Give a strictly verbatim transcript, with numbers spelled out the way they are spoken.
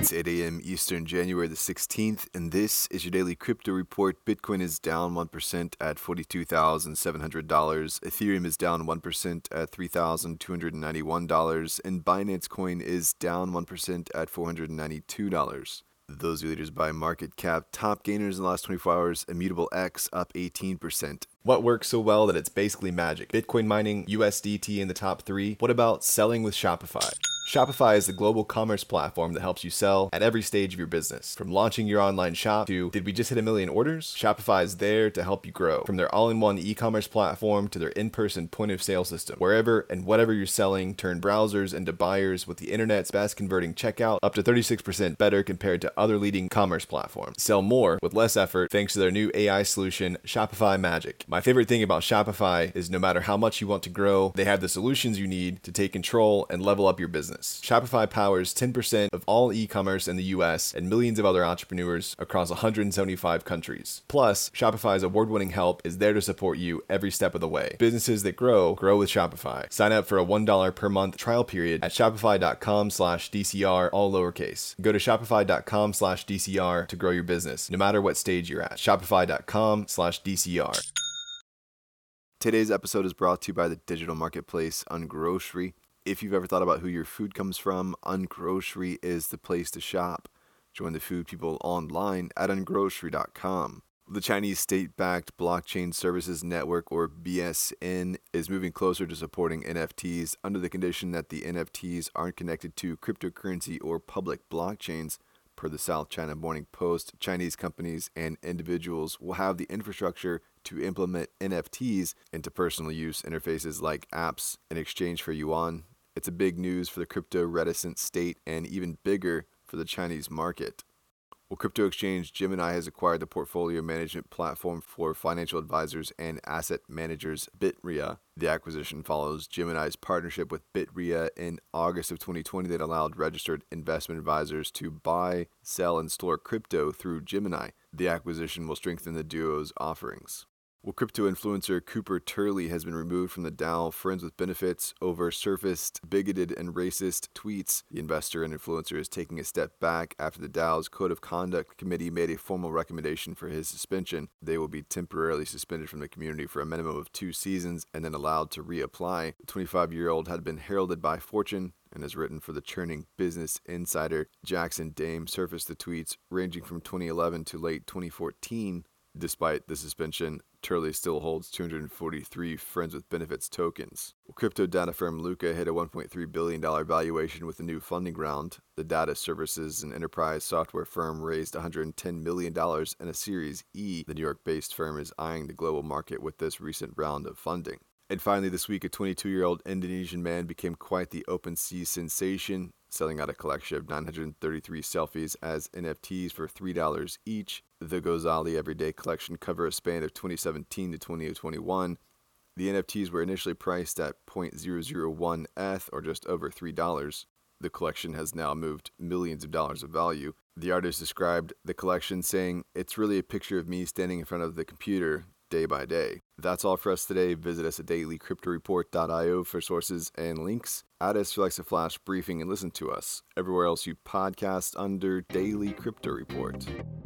It's eight a.m. Eastern, January the sixteenth, and this is your daily crypto report. Bitcoin is down one percent at forty-two thousand seven hundred dollars. Ethereum is down one percent at three thousand two hundred ninety-one dollars, and Binance Coin is down one percent at four hundred ninety-two dollars. Those are leaders by market cap. Top gainers in the last twenty-four hours, Immutable X up eighteen percent. What works so well that it's basically magic? Bitcoin mining, U S D T in the top three. What about selling with Shopify? Shopify is the global commerce platform that helps you sell at every stage of your business. From launching your online shop to, did we just hit a million orders? Shopify is there to help you grow. From their all-in-one e-commerce platform to their in-person point-of-sale system. Wherever and whatever you're selling, turn browsers into buyers with the internet's best converting checkout, up to thirty-six percent better compared to other leading commerce platforms. Sell more with less effort thanks to their new A I solution, Shopify Magic. My favorite thing about Shopify is no matter how much you want to grow, they have the solutions you need to take control and level up your business. Shopify powers ten percent of all e-commerce in the U S and millions of other entrepreneurs across one hundred seventy-five countries. Plus, Shopify's award-winning help is there to support you every step of the way. Businesses that grow, grow with Shopify. Sign up for a one dollar per month trial period at shopify.com slash DCR, all lowercase. Go to shopify.com slash DCR to grow your business, no matter what stage you're at. Shopify.com slash DCR. Today's episode is brought to you by the digital marketplace Ungrocery. If you've ever thought about who your food comes from, Ungrocery is the place to shop. Join the food people online at ungrocery dot com. The Chinese state-backed blockchain services network, or B S N, is moving closer to supporting N F Ts under the condition that the N F Ts aren't connected to cryptocurrency or public blockchains. Per the South China Morning Post, Chinese companies and individuals will have the infrastructure to implement N F Ts into personal use interfaces like apps in exchange for yuan. It's a big news for the crypto-reticent state and even bigger for the Chinese market. Well, crypto exchange Gemini has acquired the portfolio management platform for financial advisors and asset managers Bitria. The acquisition follows Gemini's partnership with Bitria in August of twenty twenty that allowed registered investment advisors to buy, sell, and store crypto through Gemini. The acquisition will strengthen the duo's offerings. Well, crypto influencer Cooper Turley has been removed from the DAO Friends with Benefits over surfaced bigoted and racist tweets. The investor and influencer is taking a step back after the DAO's Code of Conduct Committee made a formal recommendation for his suspension. They will be temporarily suspended from the community for a minimum of two seasons and then allowed to reapply. The twenty-five-year-old had been heralded by Fortune and has written for the churning Business Insider. Jackson Dame surfaced the tweets ranging from twenty eleven to late twenty fourteen. Despite the suspension, Turley still holds two hundred forty-three Friends with Benefits tokens. Crypto data firm Luca hit a one point three billion dollars valuation with a new funding round. The data services and enterprise software firm raised one hundred ten million dollars in a Series E. The New York-based firm is eyeing the global market with this recent round of funding. And finally, this week, a twenty-two-year-old Indonesian man became quite the OpenSea sensation, selling out a collection of nine hundred thirty-three selfies as N F Ts for three dollars each. The Ghazali Everyday Collection cover a span of twenty seventeen to twenty twenty-one. The N F Ts were initially priced at zero point zero zero one E T H, or just over three dollars. The collection has now moved millions of dollars of value. The artist described the collection saying, "It's really a picture of me standing in front of the computer day by day." That's all for us today. Visit us at daily crypto report dot io for sources and links. Add us to Alexa Flash Briefing and listen to us everywhere else you podcast under Daily Crypto Report.